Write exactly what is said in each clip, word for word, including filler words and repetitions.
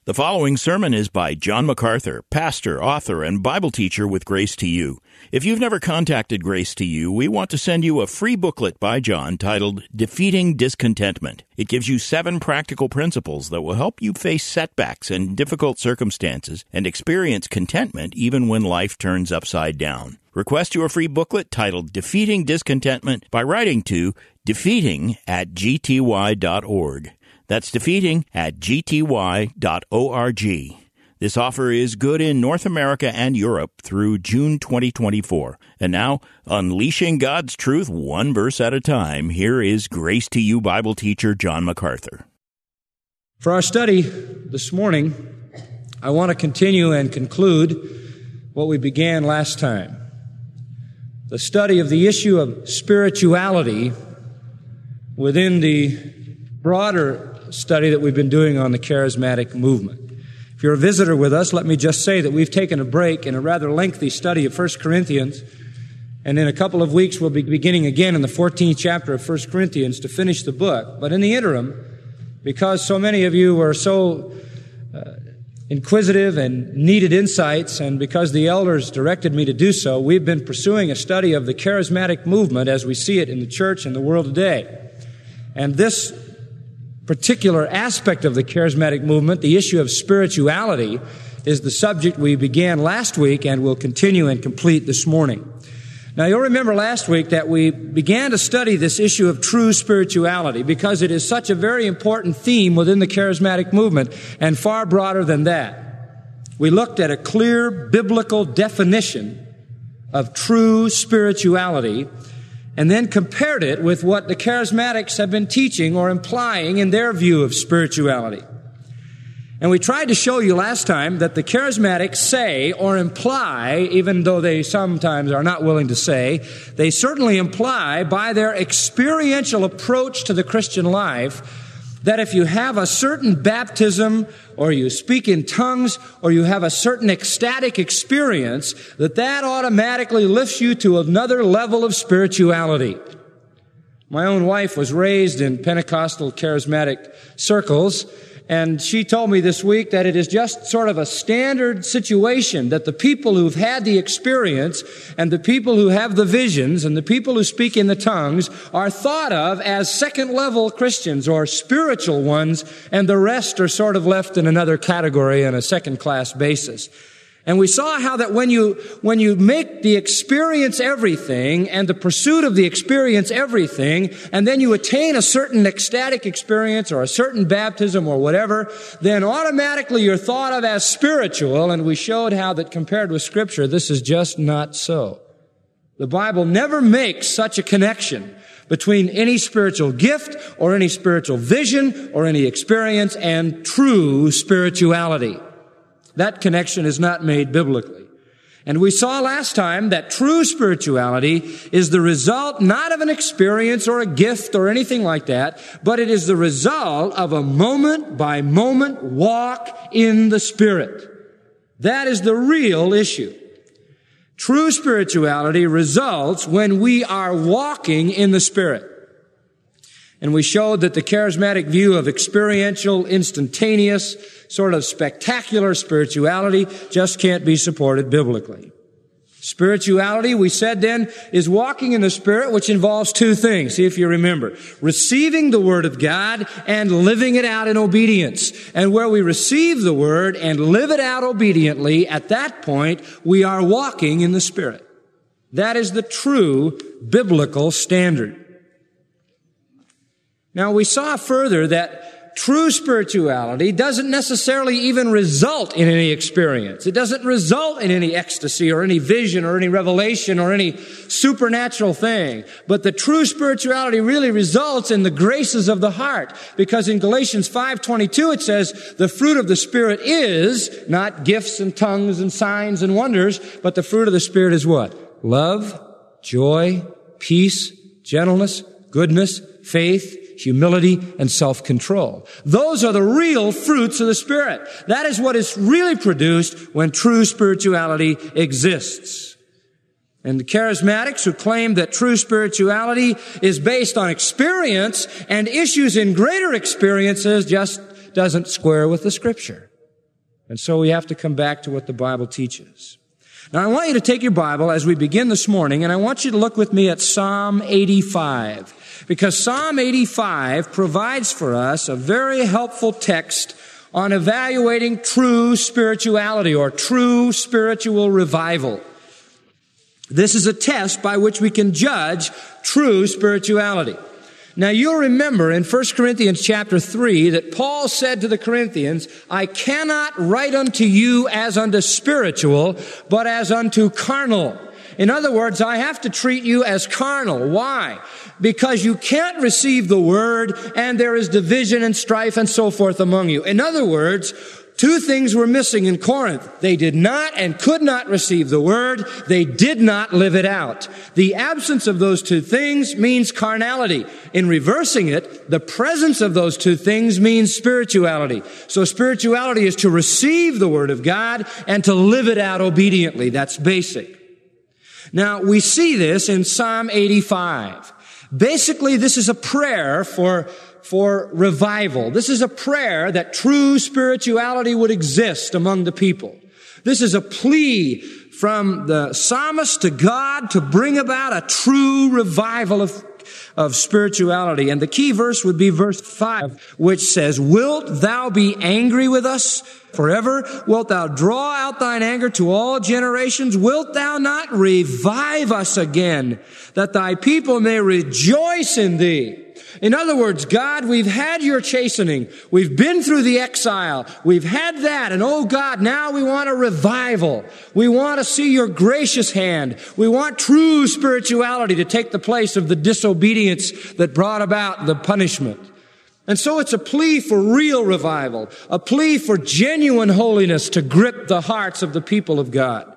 The following sermon is by John MacArthur, pastor, author, and Bible teacher with Grace to You. If you've never contacted Grace to You, we want to send you a free booklet by John titled Defeating Discontentment. It gives you seven practical principles that will help you face setbacks and difficult circumstances and experience contentment even when life turns upside down. Request your free booklet titled Defeating Discontentment by writing to defeating at g t y dot org. That's defeating at g t y dot org. This offer is good in North America and Europe through June twenty twenty-four. And now, unleashing God's truth one verse at a time, here is Grace to You Bible teacher John MacArthur. For our study this morning, I want to continue and conclude what we began last time. The study of the issue of spirituality within the broader study that we've been doing on the charismatic movement. If you're a visitor with us, let me just say that we've taken a break in a rather lengthy study of First Corinthians, and in a couple of weeks we'll be beginning again in the fourteenth chapter of First Corinthians to finish the book. But in the interim, because so many of you were so uh, inquisitive and needed insights, and because the elders directed me to do so, we've been pursuing a study of the charismatic movement as we see it in the church and the world today. And this particular aspect of the charismatic movement, the issue of spirituality, is the subject we began last week and will continue and complete this morning. Now, you'll remember last week that we began to study this issue of true spirituality because it is such a very important theme within the charismatic movement and far broader than that. We looked at a clear biblical definition of true spirituality and then compared it with what the charismatics have been teaching or implying in their view of spirituality. And we tried to show you last time that the charismatics say or imply, even though they sometimes are not willing to say, they certainly imply by their experiential approach to the Christian life that if you have a certain baptism or you speak in tongues or you have a certain ecstatic experience, that that automatically lifts you to another level of spirituality. My own wife was raised in Pentecostal charismatic circles, and she told me this week that it is just sort of a standard situation that the people who've had the experience and the people who have the visions and the people who speak in the tongues are thought of as second-level Christians or spiritual ones, and the rest are sort of left in another category on a second-class basis. And we saw how that when you, when you make the experience everything and the pursuit of the experience everything, and then you attain a certain ecstatic experience or a certain baptism or whatever, then automatically you're thought of as spiritual, and we showed how that compared with Scripture, this is just not so. The Bible never makes such a connection between any spiritual gift or any spiritual vision or any experience and true spirituality. That connection is not made biblically. And we saw last time that true spirituality is the result not of an experience or a gift or anything like that, but it is the result of a moment-by-moment walk in the Spirit. That is the real issue. True spirituality results when we are walking in the Spirit. And we showed that the charismatic view of experiential, instantaneous, sort of spectacular spirituality just can't be supported biblically. Spirituality, we said then, is walking in the Spirit, which involves two things. See if you remember. Receiving the Word of God and living it out in obedience. And where we receive the Word and live it out obediently, at that point, we are walking in the Spirit. That is the true biblical standard. Now, we saw further that true spirituality doesn't necessarily even result in any experience. It doesn't result in any ecstasy or any vision or any revelation or any supernatural thing. But the true spirituality really results in the graces of the heart. Because in Galatians five twenty-two it says, the fruit of the Spirit is not gifts and tongues and signs and wonders, but the fruit of the Spirit is what? Love, joy, peace, gentleness, goodness, faith, humility, and self-control. Those are the real fruits of the Spirit. That is what is really produced when true spirituality exists. And the charismatics who claim that true spirituality is based on experience and issues in greater experiences just doesn't square with the Scripture. And so we have to come back to what the Bible teaches. Now, I want you to take your Bible as we begin this morning, and I want you to look with me at Psalm eighty-five, because Psalm eighty-five provides for us a very helpful text on evaluating true spirituality or true spiritual revival. This is a test by which we can judge true spirituality. Now, you'll remember in First Corinthians chapter three that Paul said to the Corinthians, I cannot write unto you as unto spiritual, but as unto carnal. In other words, I have to treat you as carnal. Why? Because you can't receive the word, and there is division and strife and so forth among you. In other words, two things were missing in Corinth. They did not and could not receive the word. They did not live it out. The absence of those two things means carnality. In reversing it, the presence of those two things means spirituality. So spirituality is to receive the word of God and to live it out obediently. That's basic. Now, we see this in Psalm eighty-five. Basically, this is a prayer for for revival. This is a prayer that true spirituality would exist among the people. This is a plea from the psalmist to God to bring about a true revival of, of spirituality. And the key verse would be verse five, which says, Wilt thou be angry with us forever? Wilt thou draw out thine anger to all generations? Wilt thou not revive us again, that thy people may rejoice in thee? In other words, God, we've had your chastening. We've been through the exile. We've had that. And oh God, now we want a revival. We want to see your gracious hand. We want true spirituality to take the place of the disobedience that brought about the punishment. And so it's a plea for real revival, a plea for genuine holiness to grip the hearts of the people of God.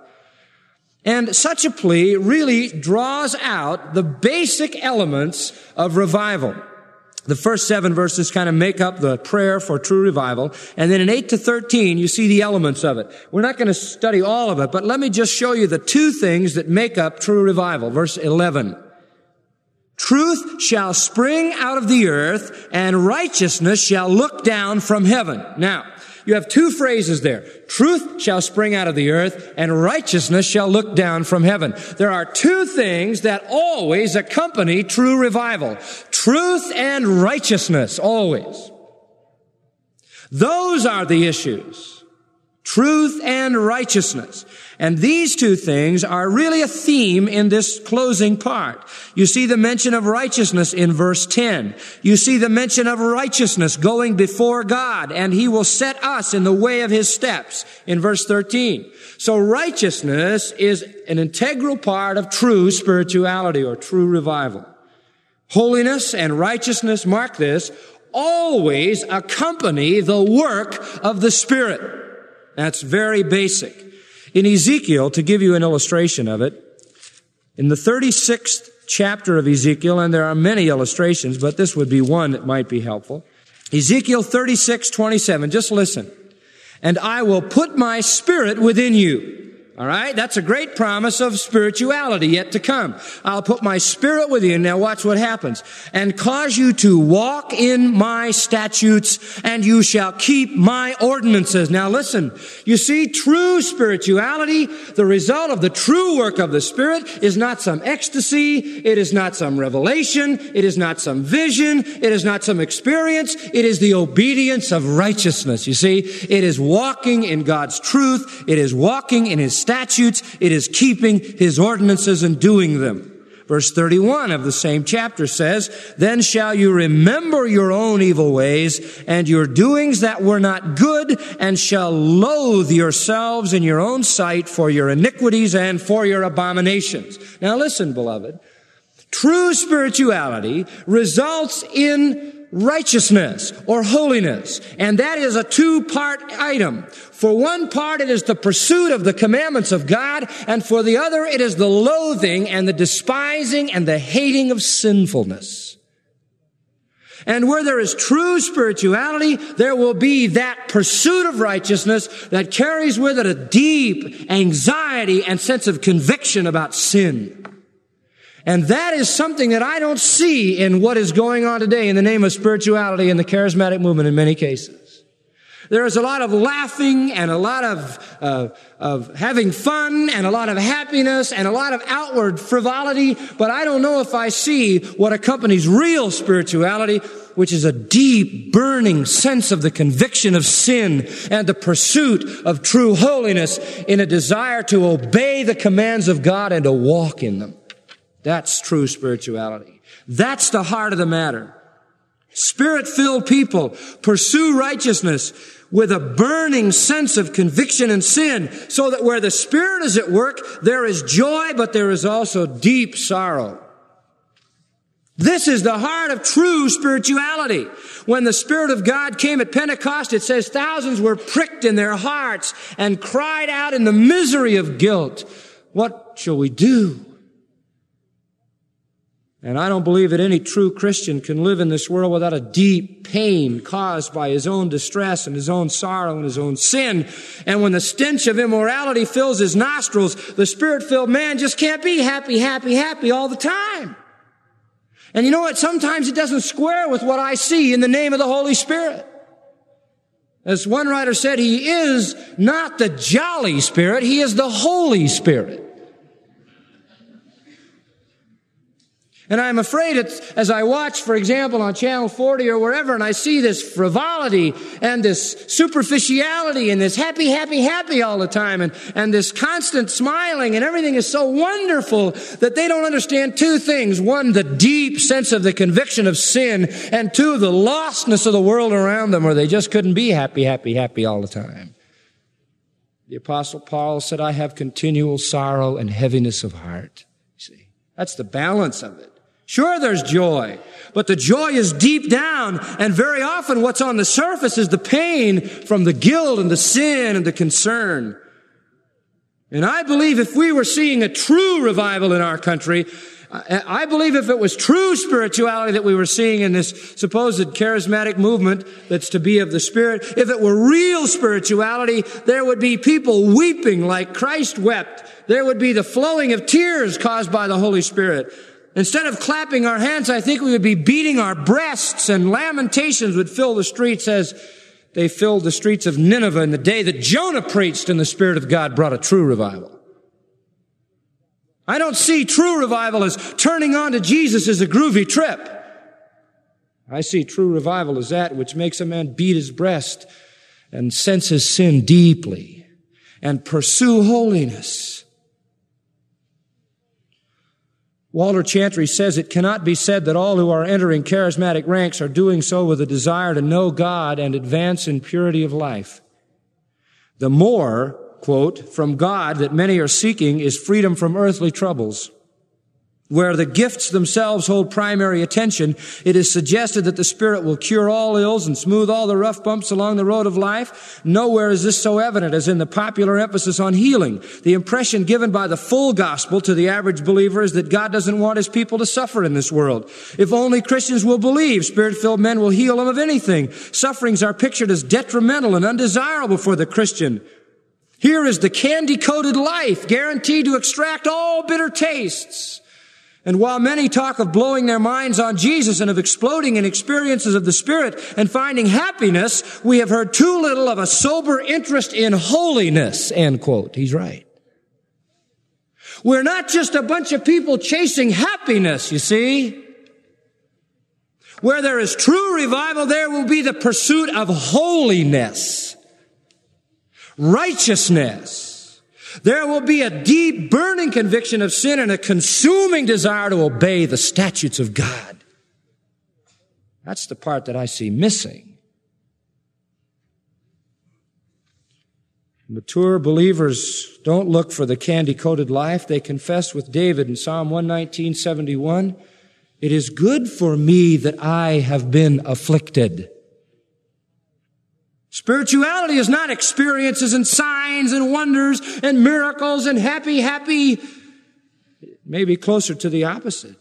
And such a plea really draws out the basic elements of revival. The first seven verses kind of make up the prayer for true revival. And then in eight to thirteen, you see the elements of it. We're not going to study all of it, but let me just show you the two things that make up true revival. Verse eleven. Truth shall spring out of the earth, and righteousness shall look down from heaven. Now, you have two phrases there. Truth shall spring out of the earth, and righteousness shall look down from heaven. There are two things that always accompany true revival. Truth and righteousness, always. Those are the issues. Truth and righteousness. And these two things are really a theme in this closing part. You see the mention of righteousness in verse ten. You see the mention of righteousness going before God, and He will set us in the way of His steps in verse thirteen. So righteousness is an integral part of true spirituality or true revival. Holiness and righteousness, mark this, always accompany the work of the Spirit. That's very basic. In Ezekiel, to give you an illustration of it, in the thirty-sixth chapter of Ezekiel, and there are many illustrations, but this would be one that might be helpful. Ezekiel thirty-six twenty-seven, just listen. And I will put my spirit within you. All right? That's a great promise of spirituality yet to come. I'll put my spirit within you. Now watch what happens. And cause you to walk in my statutes, and you shall keep my ordinances. Now listen. You see, true spirituality, the result of the true work of the Spirit, is not some ecstasy. It is not some revelation. It is not some vision. It is not some experience. It is the obedience of righteousness. You see, it is walking in God's truth. It is walking in His statutes. It is keeping His ordinances and doing them. Verse thirty-one of the same chapter says, Then shall you remember your own evil ways and your doings that were not good, and shall loathe yourselves in your own sight for your iniquities and for your abominations. Now listen, beloved. True spirituality results in righteousness or holiness. And that is a two-part item. For one part, it is the pursuit of the commandments of God, and for the other, it is the loathing and the despising and the hating of sinfulness. And where there is true spirituality, there will be that pursuit of righteousness that carries with it a deep anxiety and sense of conviction about sin. And that is something that I don't see in what is going on today in the name of spirituality and the charismatic movement in many cases. There is a lot of laughing and a lot of, uh, of having fun and a lot of happiness and a lot of outward frivolity, but I don't know if I see what accompanies real spirituality, which is a deep, burning sense of the conviction of sin and the pursuit of true holiness in a desire to obey the commands of God and to walk in them. That's true spirituality. That's the heart of the matter. Spirit-filled people pursue righteousness with a burning sense of conviction and sin, so that where the Spirit is at work, there is joy, but there is also deep sorrow. This is the heart of true spirituality. When the Spirit of God came at Pentecost, it says thousands were pricked in their hearts and cried out in the misery of guilt, "What shall we do?" And I don't believe that any true Christian can live in this world without a deep pain caused by his own distress and his own sorrow and his own sin. And when the stench of immorality fills his nostrils, the Spirit-filled man just can't be happy, happy, happy all the time. And you know what? Sometimes it doesn't square with what I see in the name of the Holy Spirit. As one writer said, he is not the jolly Spirit, he is the Holy Spirit. And I'm afraid it's, as I watch, for example, on Channel forty or wherever, and I see this frivolity and this superficiality and this happy, happy, happy all the time, and, and this constant smiling, and everything is so wonderful that they don't understand two things. One, the deep sense of the conviction of sin, and two, the lostness of the world around them, or they just couldn't be happy, happy, happy all the time. The Apostle Paul said, "I have continual sorrow and heaviness of heart." See, that's the balance of it. Sure, there's joy, but the joy is deep down, and very often what's on the surface is the pain from the guilt and the sin and the concern. And I believe if we were seeing a true revival in our country, I believe if it was true spirituality that we were seeing in this supposed charismatic movement that's to be of the Spirit, if it were real spirituality, there would be people weeping like Christ wept. There would be the flowing of tears caused by the Holy Spirit. Instead of clapping our hands, I think we would be beating our breasts, and lamentations would fill the streets as they filled the streets of Nineveh in the day that Jonah preached and the Spirit of God brought a true revival. I don't see true revival as turning on to Jesus as a groovy trip. I see true revival as that which makes a man beat his breast and sense his sin deeply and pursue holiness. Walter Chantry says it cannot be said that all who are entering charismatic ranks are doing so with a desire to know God and advance in purity of life. The more, quote, from God that many are seeking is freedom from earthly troubles. Where the gifts themselves hold primary attention, it is suggested that the Spirit will cure all ills and smooth all the rough bumps along the road of life. Nowhere is this so evident as in the popular emphasis on healing. The impression given by the full gospel to the average believer is that God doesn't want his people to suffer in this world. If only Christians will believe, Spirit-filled men will heal them of anything. Sufferings are pictured as detrimental and undesirable for the Christian. Here is the candy-coated life, guaranteed to extract all bitter tastes. And while many talk of blowing their minds on Jesus and of exploding in experiences of the Spirit and finding happiness, we have heard too little of a sober interest in holiness, end quote. He's right. We're not just a bunch of people chasing happiness, you see. Where there is true revival, there will be the pursuit of holiness, righteousness. There will be a deep, burning conviction of sin and a consuming desire to obey the statutes of God. That's the part that I see missing. Mature believers don't look for the candy-coated life. They confess with David in Psalm one nineteen, seventy-one, "It is good for me that I have been afflicted." Spirituality is not experiences and signs and wonders and miracles and happy, happy. It may be closer to the opposite.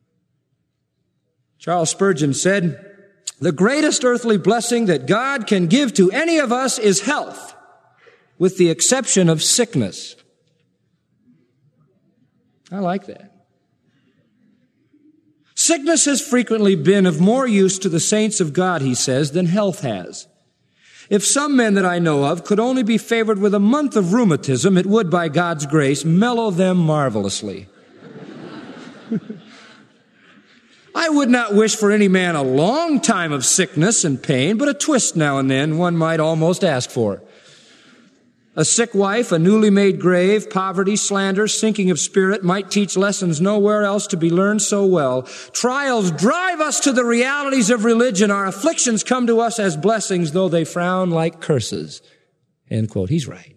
Charles Spurgeon said, "The greatest earthly blessing that God can give to any of us is health, with the exception of sickness." I like that. Sickness has frequently been of more use to the saints of God, he says, than health has. If some men that I know of could only be favored with a month of rheumatism, it would, by God's grace, mellow them marvelously. I would not wish for any man a long time of sickness and pain, but a twist now and then one might almost ask for. A sick wife, a newly made grave, poverty, slander, sinking of spirit might teach lessons nowhere else to be learned so well. Trials drive us to the realities of religion. Our afflictions come to us as blessings, though they frown like curses. End quote. He's right.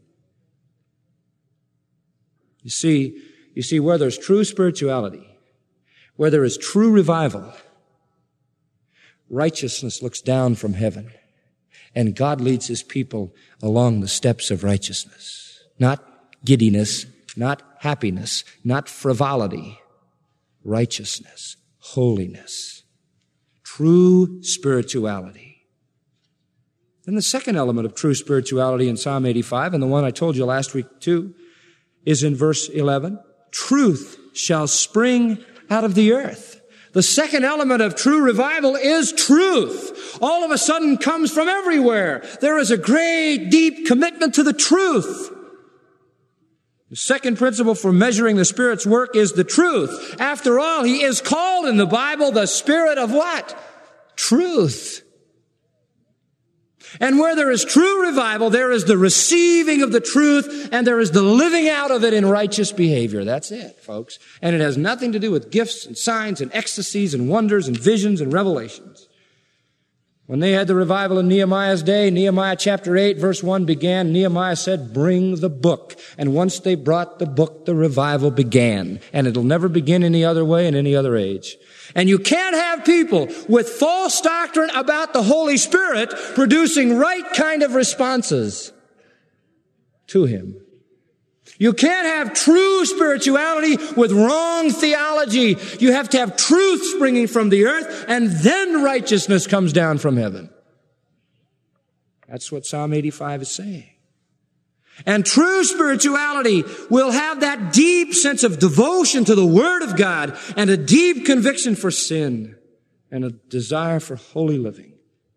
You see, you see, where there's true spirituality, where there is true revival, righteousness looks down from heaven. And God leads His people along the steps of righteousness. Not giddiness, not happiness, not frivolity. Righteousness, holiness, true spirituality. Then the second element of true spirituality in Psalm eighty-five, and the one I told you last week too, is in verse eleven. Truth shall spring out of the earth. The second element of true revival is truth. All of a sudden comes from everywhere. There is a great, deep commitment to the truth. The second principle for measuring the Spirit's work is the truth. After all, He is called in the Bible the Spirit of what? Truth. And where there is true revival, there is the receiving of the truth, and there is the living out of it in righteous behavior. That's it, folks. And it has nothing to do with gifts and signs and ecstasies and wonders and visions and revelations. When they had the revival in Nehemiah's day, Nehemiah chapter eight, verse one began, Nehemiah said, bring the book. And once they brought the book, the revival began. And it'll never begin any other way in any other age. And you can't have people with false doctrine about the Holy Spirit producing right kind of responses to Him. You can't have true spirituality with wrong theology. You have to have truth springing from the earth, and then righteousness comes down from heaven. That's what Psalm eighty-five is saying. And true spirituality will have that deep sense of devotion to the Word of God and a deep conviction for sin and a desire for holy living.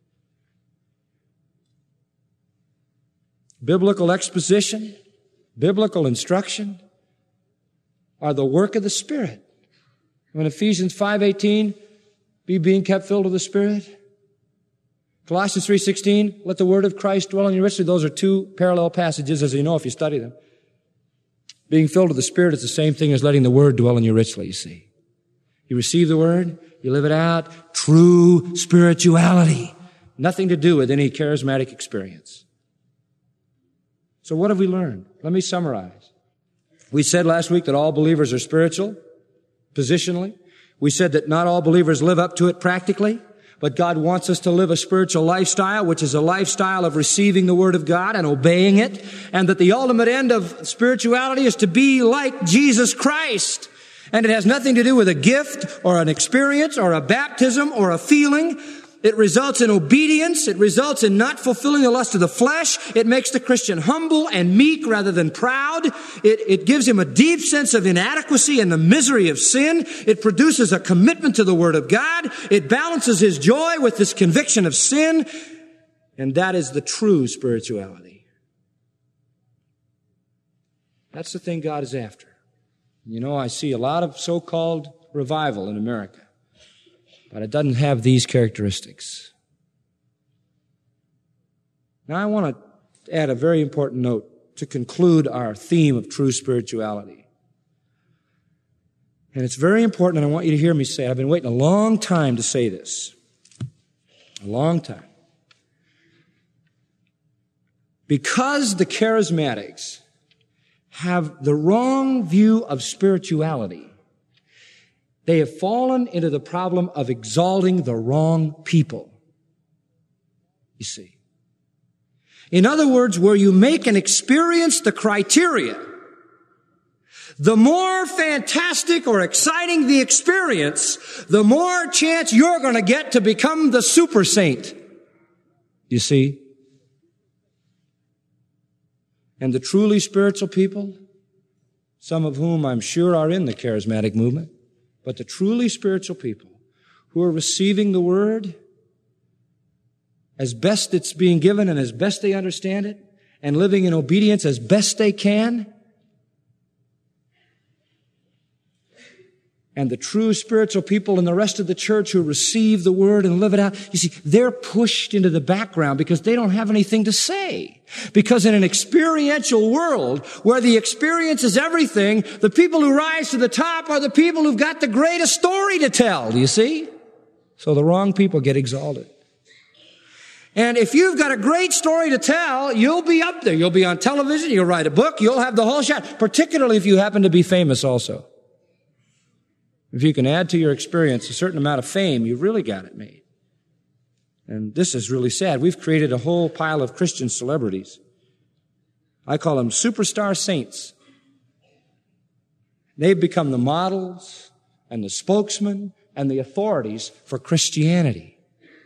Biblical exposition, biblical instruction are the work of the Spirit. When Ephesians five eighteen, be being kept filled with the Spirit. Colossians three sixteen, let the word of Christ dwell in you richly. Those are two parallel passages, as you know if you study them. Being filled with the Spirit is the same thing as letting the word dwell in you richly, you see. You receive the word, you live it out. True spirituality. Nothing to do with any charismatic experience. So what have we learned? Let me summarize. We said last week that all believers are spiritual, positionally. We said that not all believers live up to it practically. But God wants us to live a spiritual lifestyle, which is a lifestyle of receiving the Word of God and obeying it. And that the ultimate end of spirituality is to be like Jesus Christ. And it has nothing to do with a gift or an experience or a baptism or a feeling. It results in obedience. It results in not fulfilling the lust of the flesh. It makes the Christian humble and meek rather than proud. It, it gives him a deep sense of inadequacy and the misery of sin. It produces a commitment to the Word of God. It balances his joy with this conviction of sin. And that is the true spirituality. That's the thing God is after. You know, I see a lot of so-called revival in America. But it doesn't have these characteristics. Now I want to add a very important note to conclude our theme of true spirituality. And it's very important, and I want you to hear me say it. I've been waiting a long time to say this. A long time. Because the charismatics have the wrong view of spirituality, they have fallen into the problem of exalting the wrong people. You see. In other words, where you make an experience the criteria, the more fantastic or exciting the experience, the more chance you're going to get to become the super saint. You see. And the truly spiritual people, some of whom I'm sure are in the charismatic movement, but the truly spiritual people who are receiving the Word as best it's being given and as best they understand it, and living in obedience as best they can. And the true spiritual people in the rest of the church who receive the word and live it out, you see, they're pushed into the background because they don't have anything to say. Because in an experiential world where the experience is everything, the people who rise to the top are the people who've got the greatest story to tell, do you see? So the wrong people get exalted. And if you've got a great story to tell, you'll be up there. You'll be on television, you'll write a book, you'll have the whole shot, particularly if you happen to be famous also. If you can add to your experience a certain amount of fame, you've really got it made. And this is really sad. We've created a whole pile of Christian celebrities. I call them superstar saints. They've become the models and the spokesmen and the authorities for Christianity.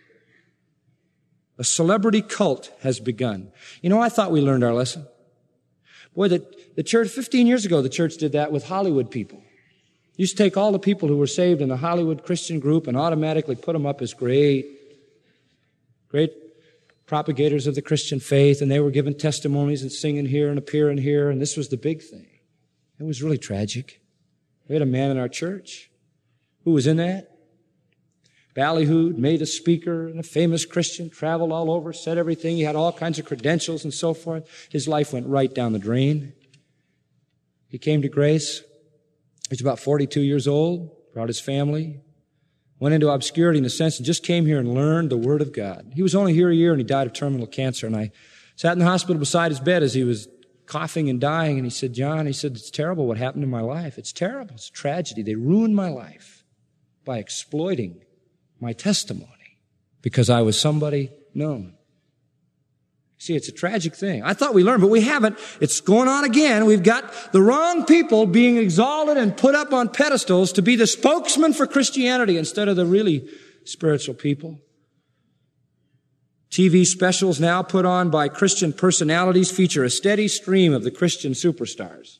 A celebrity cult has begun. You know, I thought we learned our lesson. Boy, the, the church, fifteen years ago, the church did that with Hollywood people. Used to take all the people who were saved in the Hollywood Christian group and automatically put them up as great, great propagators of the Christian faith, and they were giving testimonies and singing here and appearing here, and this was the big thing. It was really tragic. We had a man in our church who was in that. Ballyhooed, made a speaker and a famous Christian, traveled all over, said everything. He had all kinds of credentials and so forth. His life went right down the drain. He came to grace. He was about forty-two years old, brought his family, went into obscurity in a sense, and just came here and learned the Word of God. He was only here a year, and he died of terminal cancer. And I sat in the hospital beside his bed as he was coughing and dying, and he said, John, he said, it's terrible what happened in my life. It's terrible. It's a tragedy. They ruined my life by exploiting my testimony because I was somebody known. See, it's a tragic thing. I thought we learned, but we haven't. It's going on again. We've got the wrong people being exalted and put up on pedestals to be the spokesman for Christianity instead of the really spiritual people. T V specials now put on by Christian personalities feature a steady stream of the Christian superstars.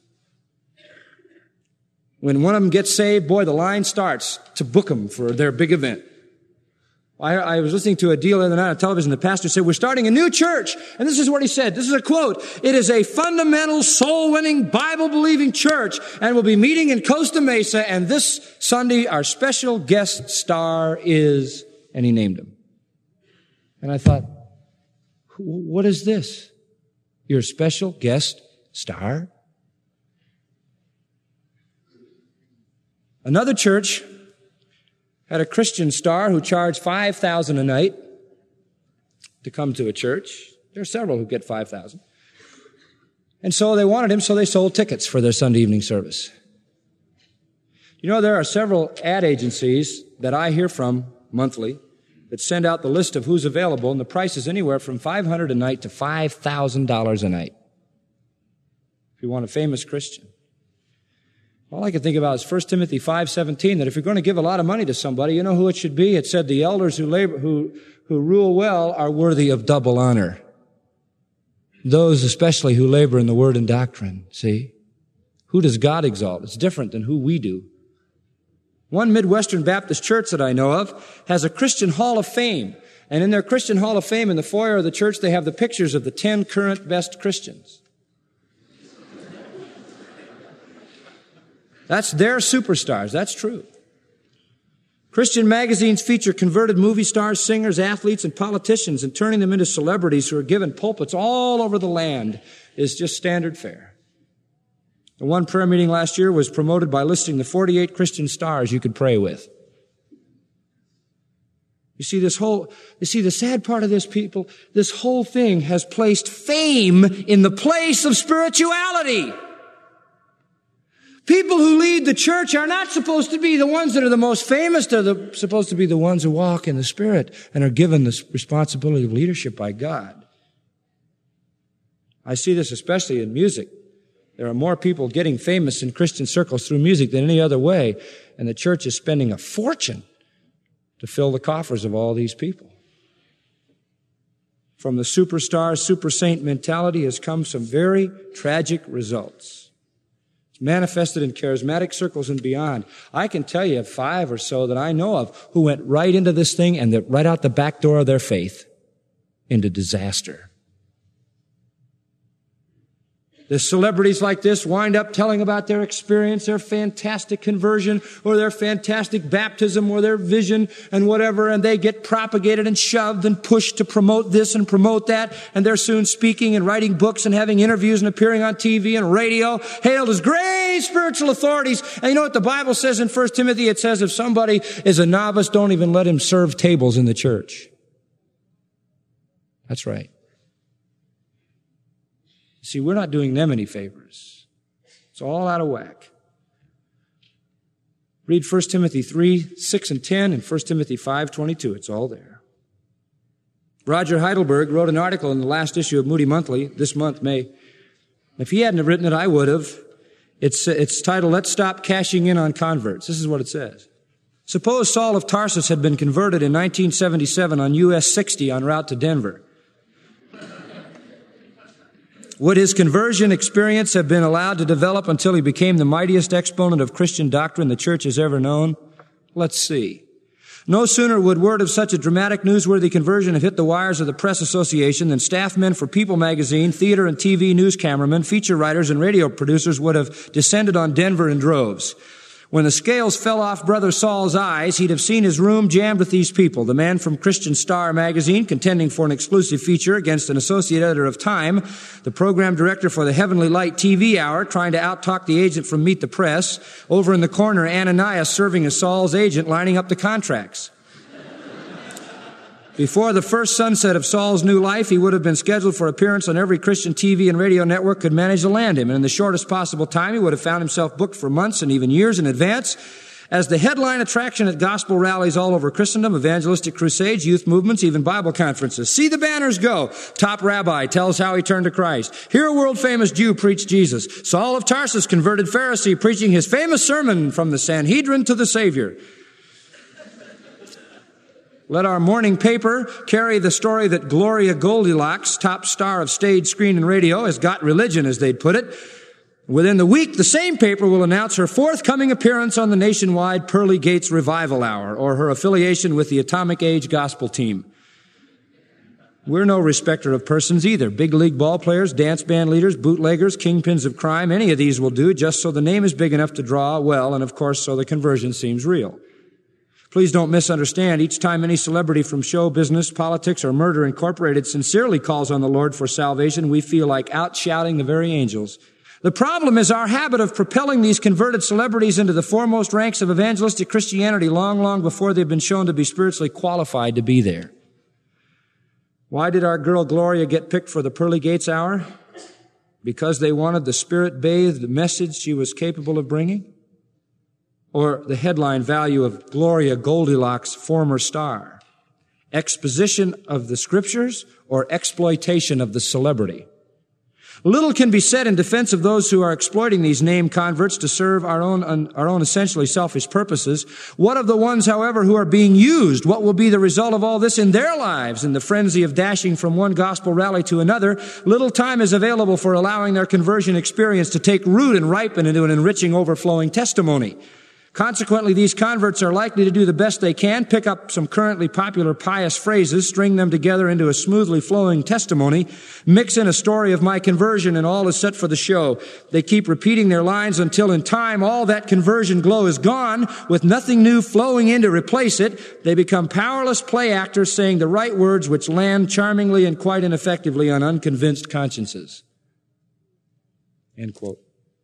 When one of them gets saved, boy, the line starts to book them for their big event. I, I was listening to a deal the other night on television. The pastor said, we're starting a new church. And this is what he said. This is a quote. It is a fundamental, soul-winning, Bible-believing church. And we'll be meeting in Costa Mesa. And this Sunday, our special guest star is, and he named him. And I thought, what is this? Your special guest star? Another church had a Christian star who charged five thousand dollars a night to come to a church. There are several who get five thousand dollars. And so they wanted him, so they sold tickets for their Sunday evening service. You know, there are several ad agencies that I hear from monthly that send out the list of who's available, and the price is anywhere from five hundred dollars a night to five thousand dollars a night. If you want a famous Christian. All I can think about is First Timothy five seventeen, that if you're going to give a lot of money to somebody, you know who it should be? It said the elders who labor, who, who rule well are worthy of double honor. Those especially who labor in the word and doctrine, see? Who does God exalt? It's different than who we do. One Midwestern Baptist church that I know of has a Christian Hall of Fame. And in their Christian Hall of Fame, in the foyer of the church, they have the pictures of the ten current best Christians. That's their superstars. That's true. Christian magazines feature converted movie stars, singers, athletes, and politicians, and turning them into celebrities who are given pulpits all over the land is just standard fare. The one prayer meeting last year was promoted by listing the forty-eight Christian stars you could pray with. You see, this whole, you see, the sad part of this, people, this whole thing has placed fame in the place of spirituality. People who lead the church are not supposed to be the ones that are the most famous. They're the, supposed to be the ones who walk in the Spirit and are given the responsibility of leadership by God. I see this especially in music. There are more people getting famous in Christian circles through music than any other way, and the church is spending a fortune to fill the coffers of all these people. From the superstar, super saint mentality has come some very tragic results. Manifested in charismatic circles and beyond. I can tell you five or so that I know of who went right into this thing and right out the back door of their faith. into disaster. The celebrities like this wind up telling about their experience, their fantastic conversion, or their fantastic baptism, or their vision, and whatever, and they get propagated and shoved and pushed to promote this and promote that, and they're soon speaking and writing books and having interviews and appearing on T V and radio, hailed as great spiritual authorities. And you know what the Bible says in First Timothy? It says if somebody is a novice, don't even let him serve tables in the church. That's right. See, we're not doing them any favors. It's all out of whack. Read First Timothy three, six and ten and First Timothy five, twenty-two. It's all there. Roger Heidelberg wrote an article in the last issue of Moody Monthly this month, May. If he hadn't have written it, I would have. It's, it's titled, Let's Stop Cashing In on Converts. This is what it says. Suppose Saul of Tarsus had been converted in nineteen seventy-seven on U S sixty en route to Denver. Would his conversion experience have been allowed to develop until he became the mightiest exponent of Christian doctrine the church has ever known? Let's see. No sooner would word of such a dramatic, newsworthy conversion have hit the wires of the Press Association than staff men for People magazine, theater and T V news cameramen, feature writers, and radio producers would have descended on Denver in droves. When the scales fell off Brother Saul's eyes, he'd have seen his room jammed with these people. The man from Christian Star magazine contending for an exclusive feature against an associate editor of Time, the program director for the Heavenly Light T V Hour trying to out-talk the agent from Meet the Press. Over in the corner, Ananias serving as Saul's agent, lining up the contracts. Before the first sunset of Saul's new life, he would have been scheduled for appearance on every Christian T V and radio network could manage to land him. And in the shortest possible time, he would have found himself booked for months and even years in advance as the headline attraction at gospel rallies all over Christendom, evangelistic crusades, youth movements, even Bible conferences. See the banners go. Top rabbi tells how he turned to Christ. Here a world-famous Jew preached Jesus. Saul of Tarsus, converted Pharisee, preaching his famous sermon from the Sanhedrin to the Savior. Let our morning paper carry the story that Gloria Goldilocks, top star of stage, screen, and radio, has got religion, as they'd put it. Within the week, the same paper will announce her forthcoming appearance on the nationwide Pearly Gates Revival Hour, or her affiliation with the Atomic Age Gospel Team. We're no respecter of persons either. Big league ball players, dance band leaders, bootleggers, kingpins of crime, any of these will do, just so the name is big enough to draw well, and of course, so the conversion seems real. Please don't misunderstand. Each time any celebrity from show business, politics, or Murder Incorporated sincerely calls on the Lord for salvation, we feel like out-shouting the very angels. The problem is our habit of propelling these converted celebrities into the foremost ranks of evangelistic Christianity long, long before they've been shown to be spiritually qualified to be there. Why did our girl Gloria get picked for the Pearly Gates Hour? Because they wanted the Spirit-bathed message she was capable of bringing? Or the headline value of Gloria Goldilocks' former star? Exposition of the Scriptures or exploitation of the celebrity? Little can be said in defense of those who are exploiting these named converts to serve our own, our own essentially selfish purposes. What of the ones, however, who are being used? What will be the result of all this in their lives in the frenzy of dashing from one gospel rally to another? Little time is available for allowing their conversion experience to take root and ripen into an enriching, overflowing testimony. Consequently, these converts are likely to do the best they can, pick up some currently popular pious phrases, string them together into a smoothly flowing testimony, mix in a story of my conversion, and all is set for the show. They keep repeating their lines until in time all that conversion glow is gone, with nothing new flowing in to replace it. They become powerless play actors saying the right words which land charmingly and quite ineffectively on unconvinced consciences. End quote.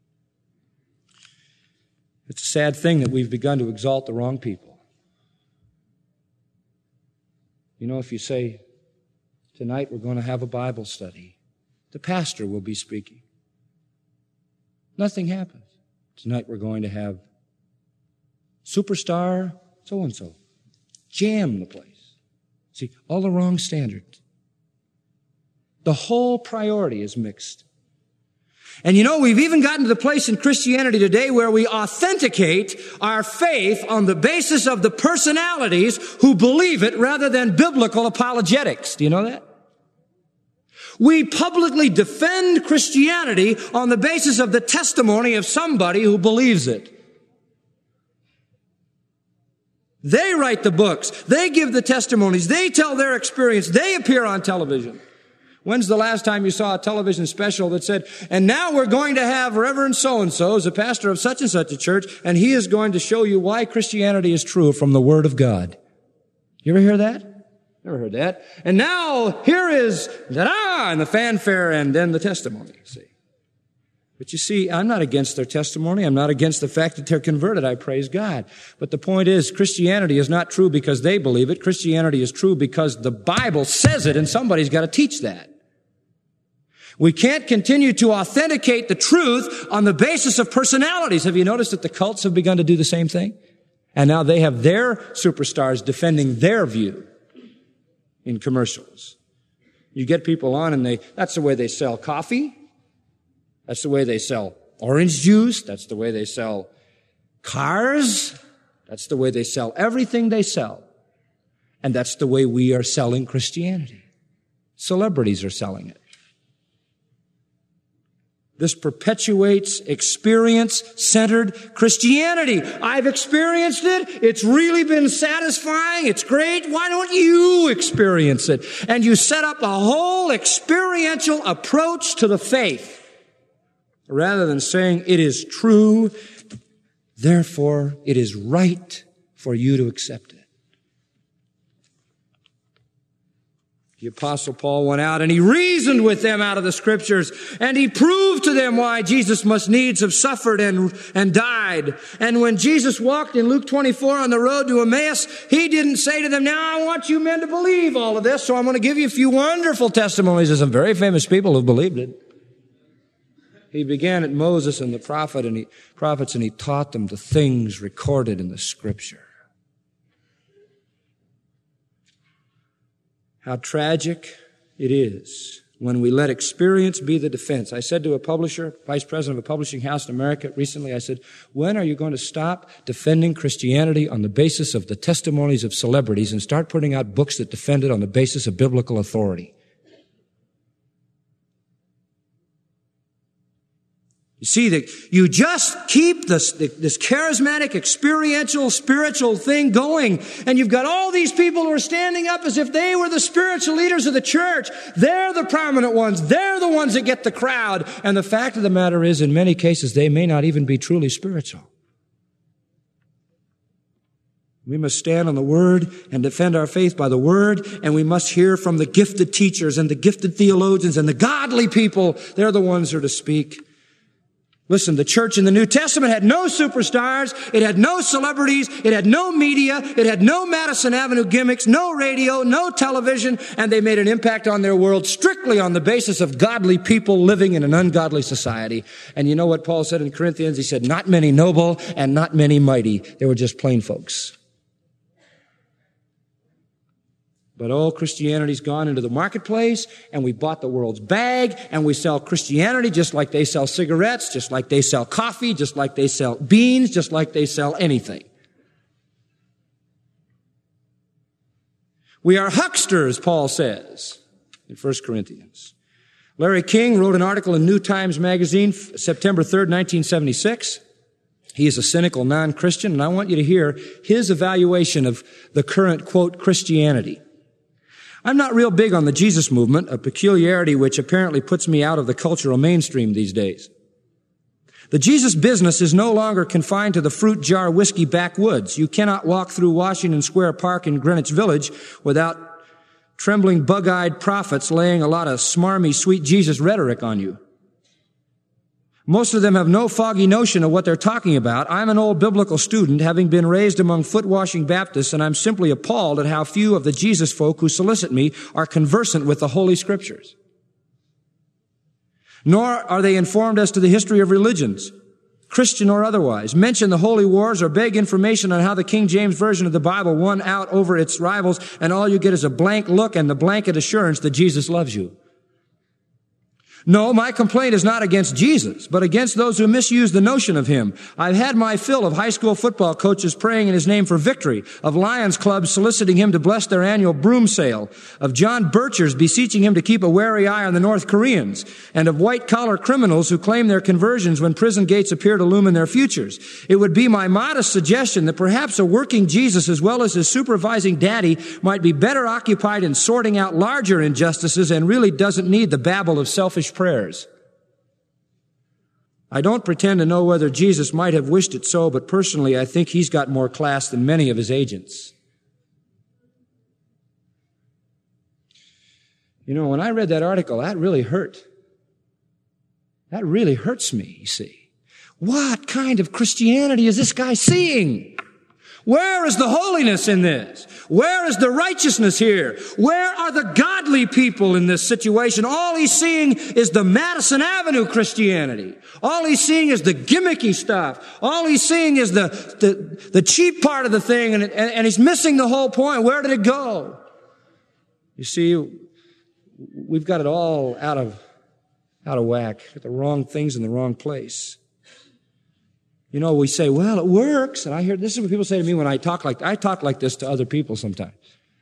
It's a sad thing that we've begun to exalt the wrong people. You know, if you say, tonight we're going to have a Bible study, the pastor will be speaking. Nothing happens. Tonight we're going to have superstar so-and-so. Jam the place. See, all the wrong standards. The whole priority is mixed. And you know, we've even gotten to the place in Christianity today where we authenticate our faith on the basis of the personalities who believe it rather than biblical apologetics. Do you know that? We publicly defend Christianity on the basis of the testimony of somebody who believes it. They write the books. They give the testimonies. They tell their experience. They appear on television. When's the last time you saw a television special that said, and now we're going to have Reverend so-and-so as a pastor of such and such a church, and he is going to show you why Christianity is true from the Word of God. You ever hear that? Never heard that. And now here is, ta-da, and the fanfare and then the testimony, see. But you see, I'm not against their testimony. I'm not against the fact that they're converted. I praise God. But the point is, Christianity is not true because they believe it. Christianity is true because the Bible says it, and somebody's got to teach that. We can't continue to authenticate the truth on the basis of personalities. Have you noticed that the cults have begun to do the same thing? And now they have their superstars defending their view in commercials. You get people on and they, that's the way they sell coffee. That's the way they sell orange juice. That's the way they sell cars. That's the way they sell everything they sell. And that's the way we are selling Christianity. Celebrities are selling it. This perpetuates experience-centered Christianity. I've experienced it. It's really been satisfying. It's great. Why don't you experience it? And you set up a whole experiential approach to the faith. Rather than saying it is true, therefore it is right for you to accept it. The Apostle Paul went out and he reasoned with them out of the Scriptures, and he proved to them why Jesus must needs have suffered and, and died. And when Jesus walked in Luke twenty-four on the road to Emmaus, he didn't say to them, now I want you men to believe all of this, so I'm going to give you a few wonderful testimonies of some very famous people who believed it. He began at Moses and the prophet and he, prophets, and he taught them the things recorded in the Scripture. How tragic it is when we let experience be the defense. I said to a publisher, vice president of a publishing house in America recently, I said, when are you going to stop defending Christianity on the basis of the testimonies of celebrities and start putting out books that defend it on the basis of biblical authority? You see, that you just keep this, this charismatic, experiential, spiritual thing going, and you've got all these people who are standing up as if they were the spiritual leaders of the church. They're the prominent ones. They're the ones that get the crowd. And the fact of the matter is, in many cases, they may not even be truly spiritual. We must stand on the Word and defend our faith by the Word, and we must hear from the gifted teachers and the gifted theologians and the godly people. They're the ones who are to speak. Listen, the church in the New Testament had no superstars, it had no celebrities, it had no media, it had no Madison Avenue gimmicks, no radio, no television, and they made an impact on their world strictly on the basis of godly people living in an ungodly society. And you know what Paul said in Corinthians? He said, not many noble and not many mighty. They were just plain folks. But oh, Christianity's gone into the marketplace, and we bought the world's bag, and we sell Christianity just like they sell cigarettes, just like they sell coffee, just like they sell beans, just like they sell anything. We are hucksters, Paul says in First Corinthians. Larry King wrote an article in New Times Magazine, September third, nineteen seventy-six. He is a cynical non-Christian, and I want you to hear his evaluation of the current, quote, Christianity. I'm not real big on the Jesus movement, a peculiarity which apparently puts me out of the cultural mainstream these days. The Jesus business is no longer confined to the fruit jar whiskey backwoods. You cannot walk through Washington Square Park in Greenwich Village without trembling bug-eyed prophets laying a lot of smarmy, sweet Jesus rhetoric on you. Most of them have no foggy notion of what they're talking about. I'm an old biblical student, having been raised among foot-washing Baptists, and I'm simply appalled at how few of the Jesus folk who solicit me are conversant with the Holy Scriptures. Nor are they informed as to the history of religions, Christian or otherwise. Mention the holy wars or beg information on how the King James Version of the Bible won out over its rivals, and all you get is a blank look and the blanket assurance that Jesus loves you. No, my complaint is not against Jesus, but against those who misuse the notion of him. I've had my fill of high school football coaches praying in his name for victory, of Lions clubs soliciting him to bless their annual broom sale, of John Birchers beseeching him to keep a wary eye on the North Koreans, and of white-collar criminals who claim their conversions when prison gates appear to loom in their futures. It would be my modest suggestion that perhaps a working Jesus as well as his supervising daddy might be better occupied in sorting out larger injustices and really doesn't need the babble of selfish prayers. I don't pretend to know whether Jesus might have wished it so, but personally I think he's got more class than many of his agents. You know, when I read that article, that really hurt. That really hurts me, you see. What kind of Christianity is this guy seeing? Where is the holiness in this? Where is the righteousness here? Where are the godly people in this situation? All he's seeing is the Madison Avenue Christianity. All he's seeing is the gimmicky stuff. All he's seeing is the, the, the cheap part of the thing, and, and, and he's missing the whole point. Where did it go? You see, we've got it all out of, out of whack. Got the wrong things in the wrong place. You know, we say, well, it works. And I hear, this is what people say to me when I talk like, I talk like this to other people sometimes.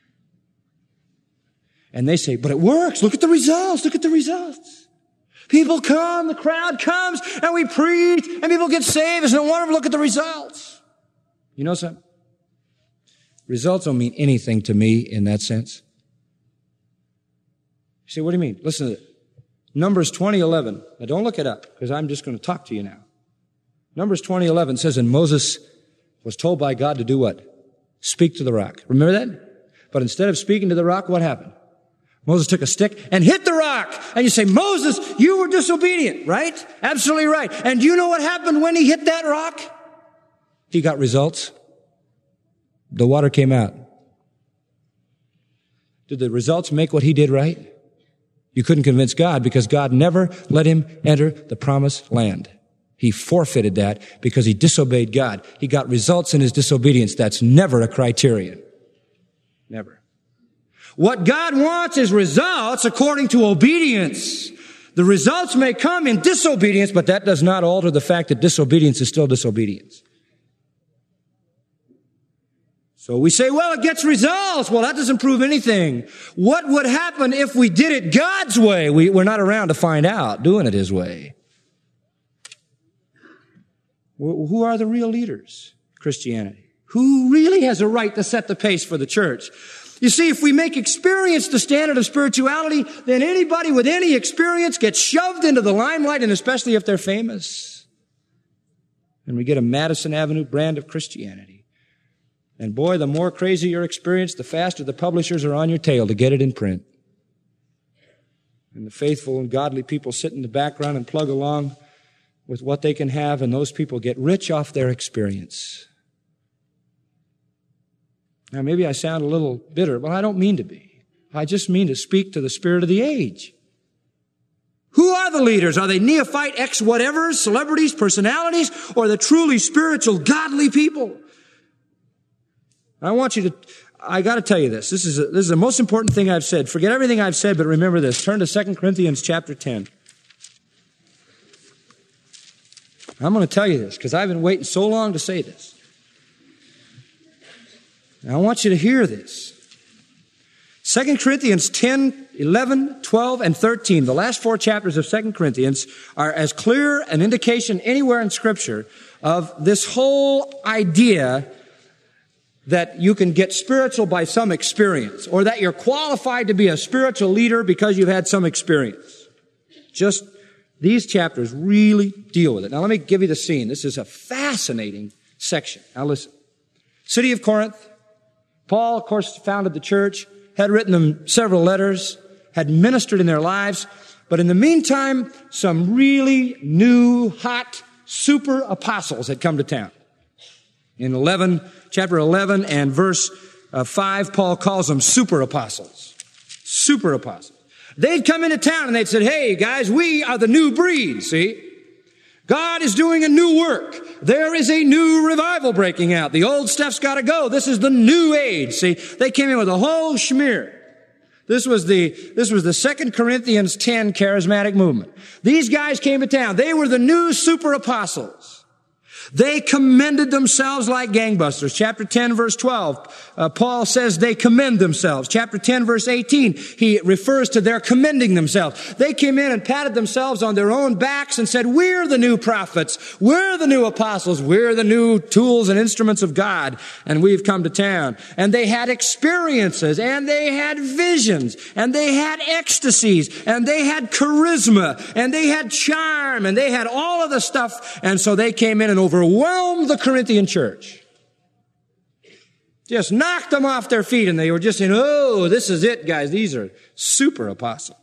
And they say, but it works. Look at the results. Look at the results. People come, the crowd comes, and we preach, and people get saved. Isn't it wonderful? Look at the results. You know something? Results don't mean anything to me in that sense. You say, what do you mean? Listen to it. Numbers twenty eleven. Now don't look it up, because I'm just going to talk to you now. Numbers twenty eleven says, and Moses was told by God to do what? Speak to the rock. Remember that? But instead of speaking to the rock, what happened? Moses took a stick and hit the rock. And you say, Moses, you were disobedient, right? Absolutely right. And do you know what happened when he hit that rock? He got results. The water came out. Did the results make what he did right? You couldn't convince God because God never let him enter the promised land. He forfeited that because he disobeyed God. He got results in his disobedience. That's never a criterion. Never. What God wants is results according to obedience. The results may come in disobedience, but that does not alter the fact that disobedience is still disobedience. So we say, well, it gets results. Well, that doesn't prove anything. What would happen if we did it God's way? We, we're not around to find out, doing it his way. Who are the real leaders? Christianity. Who really has a right to set the pace for the church? You see, if we make experience the standard of spirituality, then anybody with any experience gets shoved into the limelight, and especially if they're famous. And we get a Madison Avenue brand of Christianity. And boy, the more crazy your experience, the faster the publishers are on your tail to get it in print. And the faithful and godly people sit in the background and plug along with what they can have, and those people get rich off their experience. Now, maybe I sound a little bitter, but I don't mean to be. I just mean to speak to the spirit of the age. Who are the leaders? Are they neophyte ex-whatevers, celebrities, personalities, or the truly spiritual, godly people? I want you to, I got to tell you this. This is, a, this is the most important thing I've said. Forget everything I've said, but remember this. Turn to Second Corinthians chapter ten. I'm going to tell you this because I've been waiting so long to say this. And I want you to hear this. Second Corinthians ten, eleven, twelve, and thirteen, the last four chapters of Second Corinthians, are as clear an indication anywhere in Scripture of this whole idea that you can get spiritual by some experience, or that you're qualified to be a spiritual leader because you've had some experience. Just these chapters really deal with it. Now let me give you the scene. This is a fascinating section. Now listen. City of Corinth. Paul, of course, founded the church, had written them several letters, had ministered in their lives. But in the meantime, some really new, hot, super apostles had come to town. In eleven, chapter eleven and verse uh, five, Paul calls them super apostles. Super apostles. They'd come into town and they'd said, hey, guys, we are the new breed, see? God is doing a new work. There is a new revival breaking out. The old stuff's got to go. This is the new age, see? They came in with a whole schmear. This was the, this was the Second Corinthians ten charismatic movement. These guys came to town. They were the new super apostles. They commended themselves like gangbusters. Chapter ten, verse twelve, uh, Paul says they commend themselves. Chapter ten, verse eighteen, he refers to their commending themselves. They came in and patted themselves on their own backs and said, we're the new prophets. We're the new apostles. We're the new tools and instruments of God. And we've come to town. And they had experiences, and they had visions, and they had ecstasies, and they had charisma, and they had charm, and they had all of the stuff. And so they came in and over overwhelmed the Corinthian church. Just knocked them off their feet, and they were just saying, oh, this is it, guys. These are super apostles.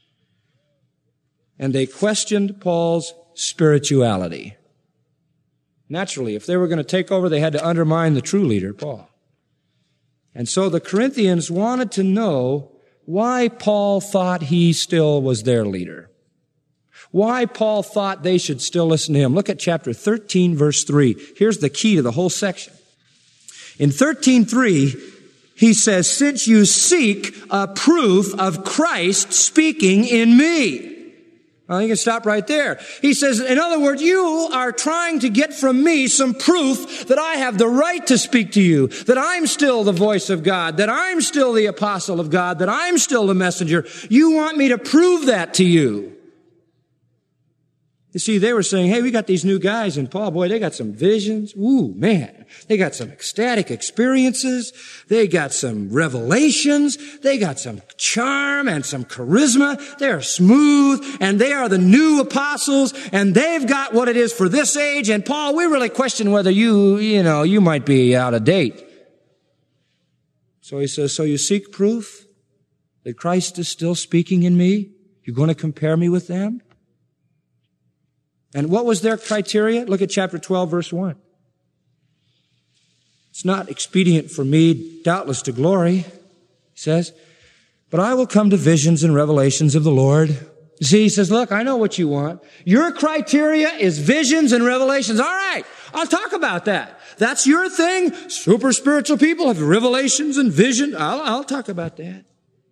And they questioned Paul's spirituality. Naturally, if they were going to take over, they had to undermine the true leader, Paul. And so the Corinthians wanted to know why Paul thought he still was their leader. Why Paul thought they should still listen to him. Look at chapter thirteen, verse three. Here's the key to the whole section. In thirteen three, he says, since you seek a proof of Christ speaking in me. Well, you can stop right there. He says, in other words, you are trying to get from me some proof that I have the right to speak to you, that I'm still the voice of God, that I'm still the apostle of God, that I'm still the messenger. You want me to prove that to you. You see, they were saying, hey, we got these new guys, and Paul, boy, they got some visions. Ooh, man. They got some ecstatic experiences. They got some revelations. They got some charm and some charisma. They're smooth, and they are the new apostles, and they've got what it is for this age. And Paul, we really question whether you, you know, you might be out of date. So he says, so you seek proof that Christ is still speaking in me? You're going to compare me with them? And what was their criteria? Look at chapter twelve, verse one. It's not expedient for me, doubtless, to glory, he says, but I will come to visions and revelations of the Lord. You see, he says, look, I know what you want. Your criteria is visions and revelations. All right, I'll talk about that. That's your thing. Super spiritual people have revelations and vision. I'll, I'll talk about that.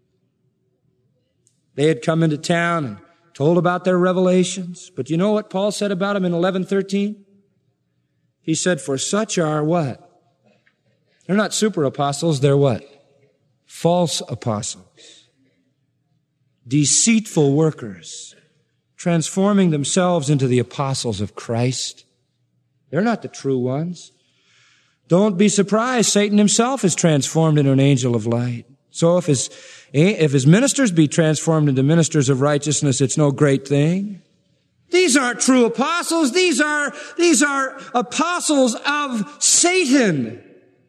They had come into town and told about their revelations. But you know what Paul said about them in eleven thirteen? He said, for such are what? They're not super apostles, they're what? False apostles. Deceitful workers, transforming themselves into the apostles of Christ. They're not the true ones. Don't be surprised, Satan himself is transformed into an angel of light. So if his If his ministers be transformed into ministers of righteousness, it's no great thing. These aren't true apostles. These are, these are apostles of Satan.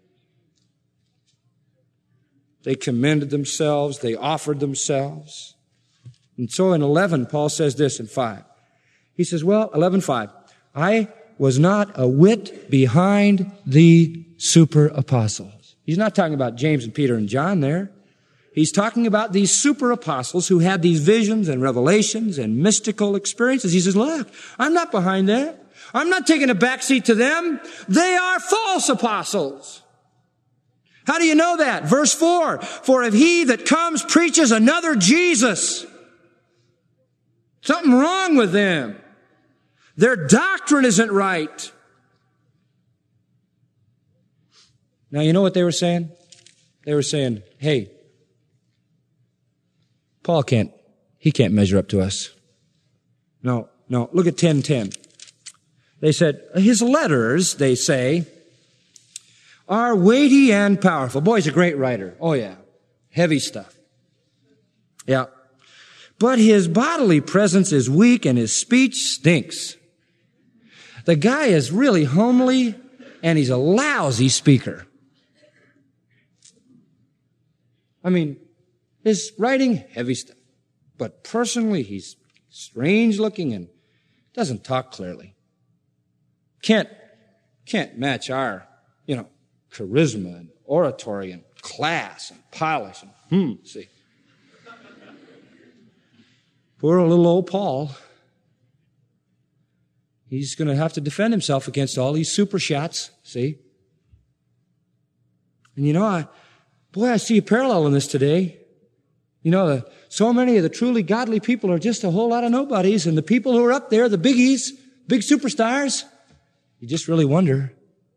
They commended themselves. They offered themselves. And so in eleven, Paul says this in five. He says, well, eleven five, I was not a whit behind the super apostles. He's not talking about James and Peter and John there. He's talking about these super apostles who had these visions and revelations and mystical experiences. He says, look, I'm not behind that. I'm not taking a backseat to them. They are false apostles. How do you know that? Verse four, for if he that comes preaches another Jesus, something wrong with them. Their doctrine isn't right. Now, you know what they were saying? They were saying, hey, Paul can't, he can't measure up to us. No, no. Look at ten ten. They said, his letters, they say, are weighty and powerful. Boy, he's a great writer. Oh, yeah. Heavy stuff. Yeah. But his bodily presence is weak and his speech stinks. The guy is really homely and he's a lousy speaker. I mean, his writing, heavy stuff. But personally, he's strange looking and doesn't talk clearly. Can't, can't match our, you know, charisma and oratory and class and polish and, hmm, see. Poor little old Paul. He's going to have to defend himself against all these super shots, see? And you know, I, boy, I see a parallel in this today. You know, the, so many of the truly godly people are just a whole lot of nobodies, and the people who are up there, the biggies, big superstars, you just really wonder.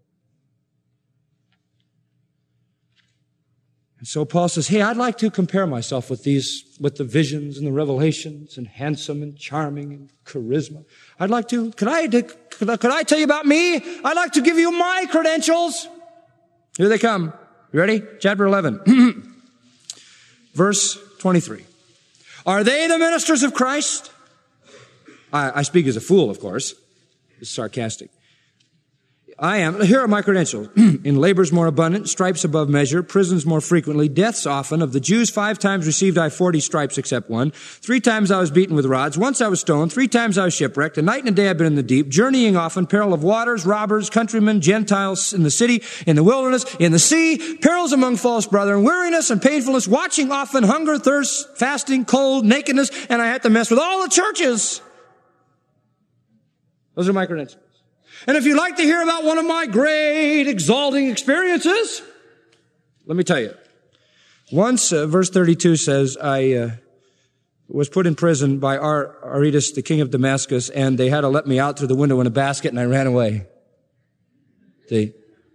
And so Paul says, hey, I'd like to compare myself with these, with the visions and the revelations and handsome and charming and charisma. I'd like to, could I, could I, could I tell you about me? I'd like to give you my credentials. Here they come. You ready? Chapter eleven. Verse twenty-three. Are they the ministers of Christ? I, I speak as a fool, of course. It's sarcastic. I am. Here are my credentials. In labors more abundant, stripes above measure, prisons more frequently, deaths often. Of the Jews, five times received I forty stripes except one. Three times I was beaten with rods. Once I was stoned. Three times I was shipwrecked. A night and a day I've been in the deep, journeying often, peril of waters, robbers, countrymen, Gentiles, in the city, in the wilderness, in the sea, perils among false brethren, weariness and painfulness, watching often, hunger, thirst, fasting, cold, nakedness, and I had to mess with all the churches. Those are my credentials. And if you'd like to hear about one of my great exalting experiences, let me tell you. Once, uh, verse thirty-two says, I uh, was put in prison by Ar- Aretas, the king of Damascus, and they had to let me out through the window in a basket, and I ran away. See?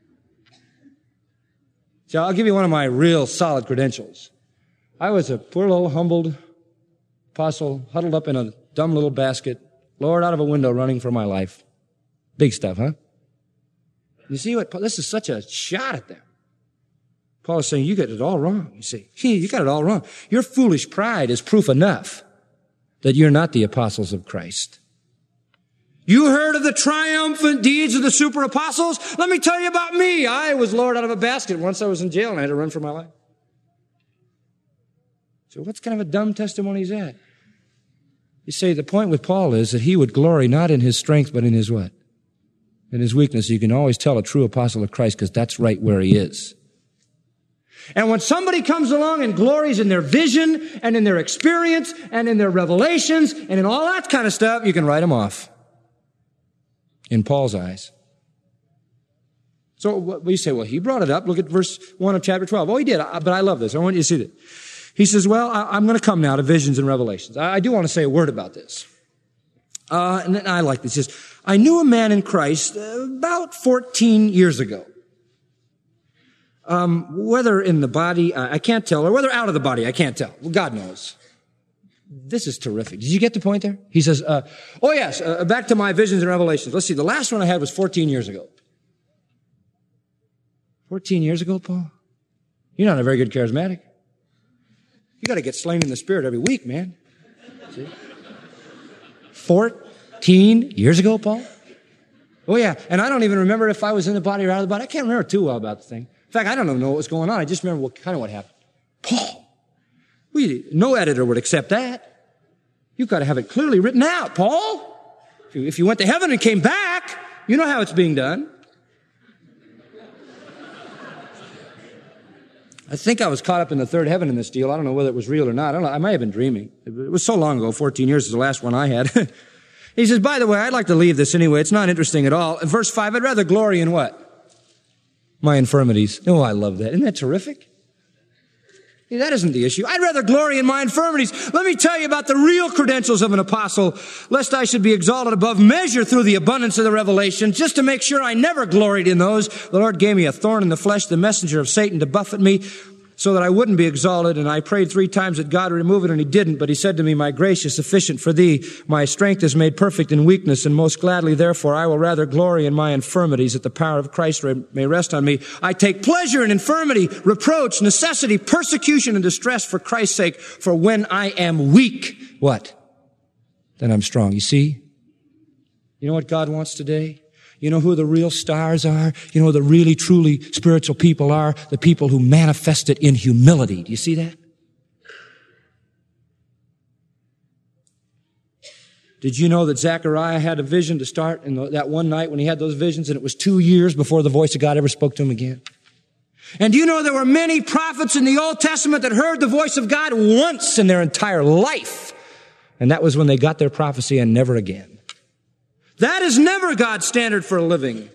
So I'll give you one of my real solid credentials. I was a poor little humbled apostle, huddled up in a dumb little basket, lowered out of a window, running for my life. Big stuff, huh? You see what, this is such a shot at them. Paul is saying, you got it all wrong, you see. You got it all wrong. Your foolish pride is proof enough that you're not the apostles of Christ. You heard of the triumphant deeds of the super apostles? Let me tell you about me. I was lowered out of a basket once I was in jail and I had to run for my life. So what kind of a dumb testimony is that? You see, the point with Paul is that he would glory not in his strength, but in his what? In his weakness. You can always tell a true apostle of Christ because that's right where he is. And when somebody comes along and glories in their vision and in their experience and in their revelations and in all that kind of stuff, you can write them off. In Paul's eyes. So you say, well, he brought it up. Look at verse one of chapter twelve. Oh, he did. But I love this. I want you to see that. He says, well, I'm going to come now to visions and revelations. I do want to say a word about this. Uh, and I like this. He says, I knew a man in Christ uh, about fourteen years ago. Um, whether in the body, uh, I can't tell, or whether out of the body, I can't tell. Well, God knows. This is terrific. Did you get the point there? He says, uh, oh yes, uh, back to my visions and revelations. Let's see, the last one I had was fourteen years ago. fourteen years ago, Paul? You're not a very good charismatic. You got to get slain in the spirit every week, man. See? Fourteen years ago, Paul? Oh yeah, and I don't even remember if I was in the body or out of the body. I can't remember too well about the thing. In fact, I don't even know what was going on. I just remember what kind of what happened. Paul, we, no editor would accept that. You've got to have it clearly written out, Paul. If you, if you went to heaven and came back, you know how it's being done. I think I was caught up in the third heaven in this deal. I don't know whether it was real or not. I don't know. I might have been dreaming. It was so long ago, fourteen years is the last one I had. He says, by the way, I'd like to leave this anyway. It's not interesting at all. In verse five, I'd rather glory in what? My infirmities. Oh, I love that. Isn't that terrific? Yeah, that isn't the issue. I'd rather glory in my infirmities. Let me tell you about the real credentials of an apostle, lest I should be exalted above measure through the abundance of the revelation. Just to make sure I never gloried in those, the Lord gave me a thorn in the flesh, the messenger of Satan, to buffet me, so that I wouldn't be exalted. And I prayed three times that God would remove it, and he didn't. But he said to me, my grace is sufficient for thee. My strength is made perfect in weakness, and most gladly, therefore, I will rather glory in my infirmities, that the power of Christ may rest on me. I take pleasure in infirmity, reproach, necessity, persecution, and distress for Christ's sake. For when I am weak, what? Then I'm strong. You see? You know what God wants today? You know who the real stars are? You know who the really, truly spiritual people are? The people who manifest it in humility. Do you see that? Did you know that Zechariah had a vision to start in the, that one night when he had those visions, and it was two years before the voice of God ever spoke to him again? And do you know there were many prophets in the Old Testament that heard the voice of God once in their entire life? And that was when they got their prophecy, and never again. That is never God's standard for a living.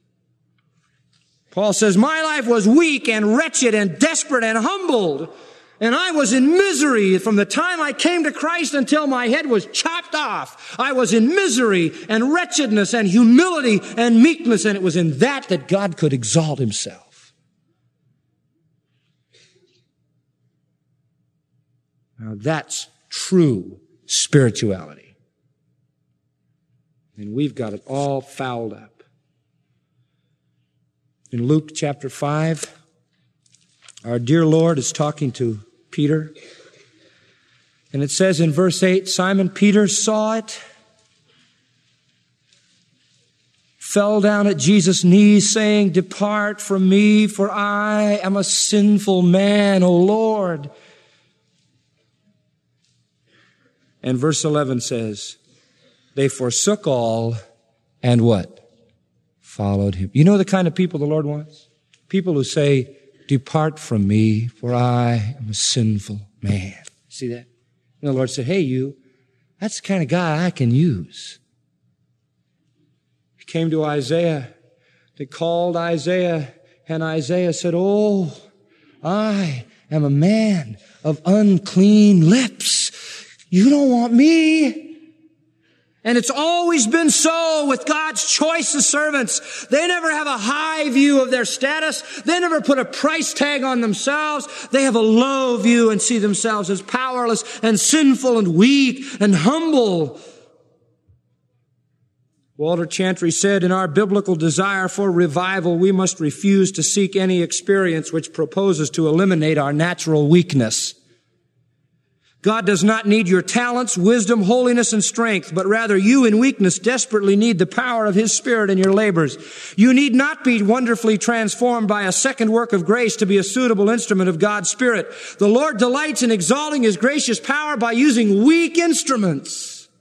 Paul says, my life was weak and wretched and desperate and humbled. And I was in misery from the time I came to Christ until my head was chopped off. I was in misery and wretchedness and humility and meekness, and it was in that that God could exalt himself. Now that's true spirituality. And we've got it all fouled up. In Luke chapter five, our dear Lord is talking to Peter. And it says in verse eight, Simon Peter saw it, fell down at Jesus' knees, saying, "Depart from me, for I am a sinful man, O Lord." And verse eleven says, they forsook all and what? Followed him. You know the kind of people the Lord wants? People who say, "Depart from me, for I am a sinful man." See that? And the Lord said, "Hey, you, that's the kind of guy I can use." He came to Isaiah. They called Isaiah, and Isaiah said, "Oh, I am a man of unclean lips. You don't want me." And it's always been so with God's choicest servants. They never have a high view of their status. They never put a price tag on themselves. They have a low view and see themselves as powerless and sinful and weak and humble. Walter Chantry said, in our biblical desire for revival, we must refuse to seek any experience which proposes to eliminate our natural weakness. God does not need your talents, wisdom, holiness, and strength, but rather you in weakness desperately need the power of His Spirit in your labors. You need not be wonderfully transformed by a second work of grace to be a suitable instrument of God's Spirit. The Lord delights in exalting His gracious power by using weak instruments.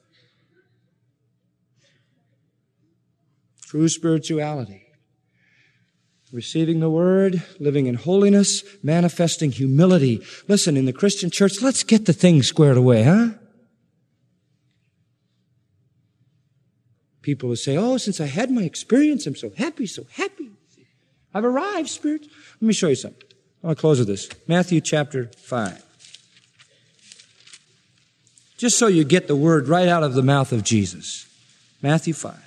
True spirituality. Receiving the Word, living in holiness, manifesting humility. Listen, in the Christian church, let's get the thing squared away, huh? People will say, "Oh, since I had my experience, I'm so happy, so happy. I've arrived, Spirit." Let me show you something. I'll close with this. Matthew chapter five. Just so you get the word right out of the mouth of Jesus. Matthew five.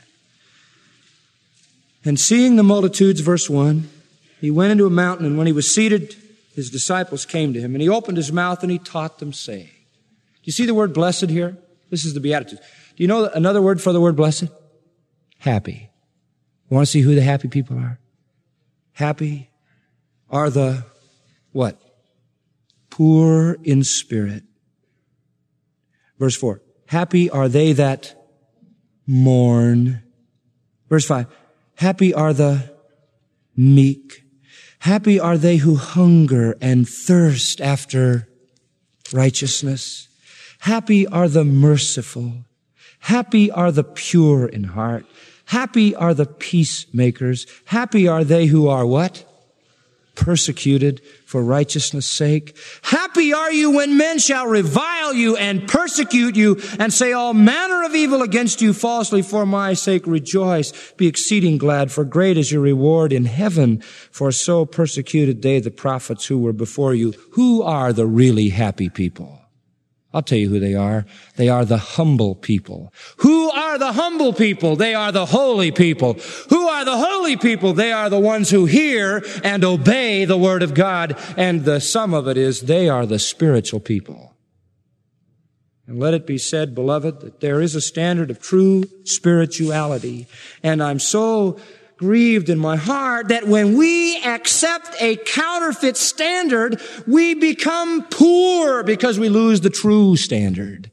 And seeing the multitudes, verse one, he went into a mountain, and when he was seated, his disciples came to him, and he opened his mouth and he taught them, saying. Do you see the word blessed here? This is the Beatitudes. Do you know another word for the word blessed? Happy. You want to see who the happy people are? Happy are the what? Poor in spirit. Verse four. Happy are they that mourn. Verse five. Happy are the meek. Happy are they who hunger and thirst after righteousness. Happy are the merciful. Happy are the pure in heart. Happy are the peacemakers. Happy are they who are what? Persecuted for righteousness' sake. Happy are you when men shall revile you and persecute you and say all manner of evil against you falsely for my sake. Rejoice, be exceeding glad, for great is your reward in heaven. For so persecuted they the prophets who were before you. Who are the really happy people? I'll tell you who they are. They are the humble people. Who are the humble people? They are the holy people. Who are the holy people? They are the ones who hear and obey the Word of God. And the sum of it is they are the spiritual people. And let it be said, beloved, that there is a standard of true spirituality. And I'm so grieved in my heart that when we accept a counterfeit standard, we become poor because we lose the true standard.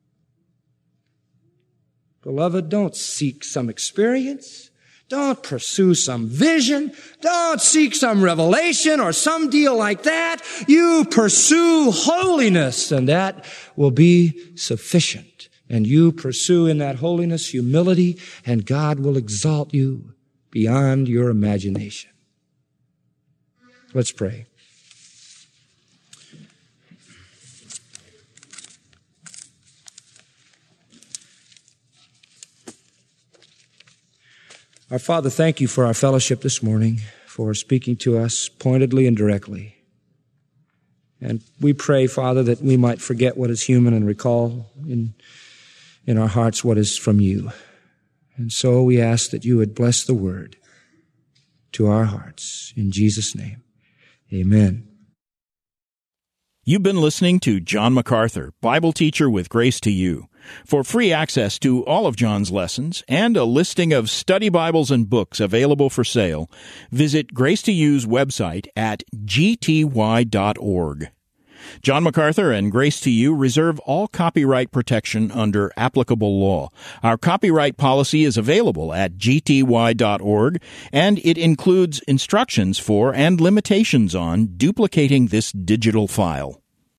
Beloved, don't seek some experience. Don't pursue some vision. Don't seek some revelation or some deal like that. You pursue holiness, and that will be sufficient. And you pursue in that holiness humility, and God will exalt you beyond your imagination. Let's pray. Our Father, thank you for our fellowship this morning, for speaking to us pointedly and directly. And we pray, Father, that we might forget what is human and recall in, in our hearts what is from you. And so we ask that you would bless the word to our hearts. In Jesus' name, amen. You've been listening to John MacArthur, Bible teacher with Grace to You. For free access to all of John's lessons and a listing of study Bibles and books available for sale, visit Grace to You's website at g t y dot org. John MacArthur and Grace to You reserve all copyright protection under applicable law. Our copyright policy is available at g t y dot org, and it includes instructions for and limitations on duplicating this digital file.